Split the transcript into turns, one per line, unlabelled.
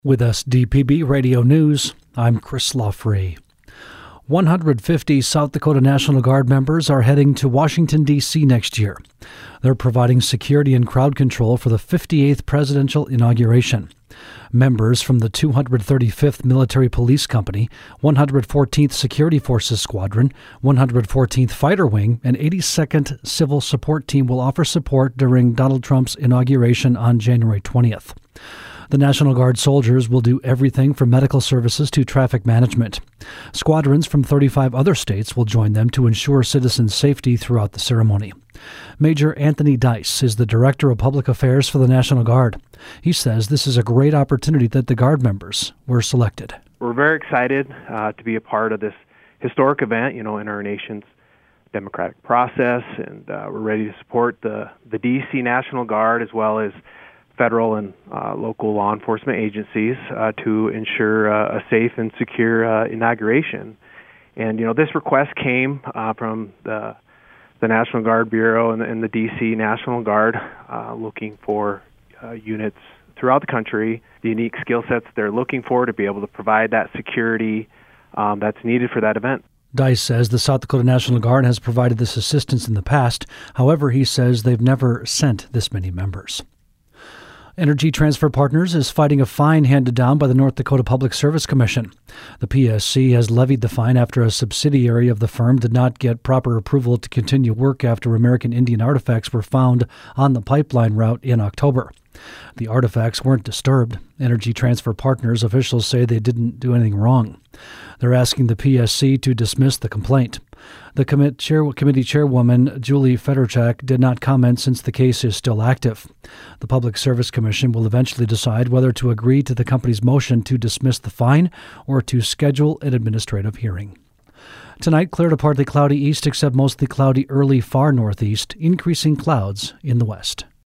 With SDPB Radio News, I'm Chris Lawfrey. 150 South Dakota National Guard members are heading to Washington, D.C. next year. They're providing security and crowd control for the 58th presidential inauguration. Members from the 235th Military Police Company, 114th Security Forces Squadron, 114th Fighter Wing, and 82nd Civil Support Team will offer support during Donald Trump's inauguration on January 20th. The National Guard soldiers will do everything from medical services to traffic management. Squadrons from 35 other states will join them to ensure citizens' safety throughout the ceremony. Major Anthony Dice is the Director of Public Affairs for the National Guard. He says this is a great opportunity that the Guard members were selected.
We're very excited to be a part of this historic event, in our nation's democratic process, and we're ready to support the D.C. National Guard as well as federal and local law enforcement agencies to ensure a safe and secure inauguration. And, this request came from the National Guard Bureau and the D.C. National Guard looking for units throughout the country, the unique skill sets they're looking for to be able to provide that security that's needed for that event.
Dice says the South Dakota National Guard has provided this assistance in the past. However, he says they've never sent this many members. Energy Transfer Partners is fighting a fine handed down by the North Dakota Public Service Commission. The PSC has levied the fine after a subsidiary of the firm did not get proper approval to continue work after American Indian artifacts were found on the pipeline route in October. The artifacts weren't disturbed. Energy Transfer Partners officials say they didn't do anything wrong. They're asking the PSC to dismiss the complaint. The committee chairwoman, Julie Federchak, did not comment since the case is still active. The Public Service Commission will eventually decide whether to agree to the company's motion to dismiss the fine or to schedule an administrative hearing. Tonight, clear to partly cloudy east, except mostly cloudy early far northeast, increasing clouds in the west.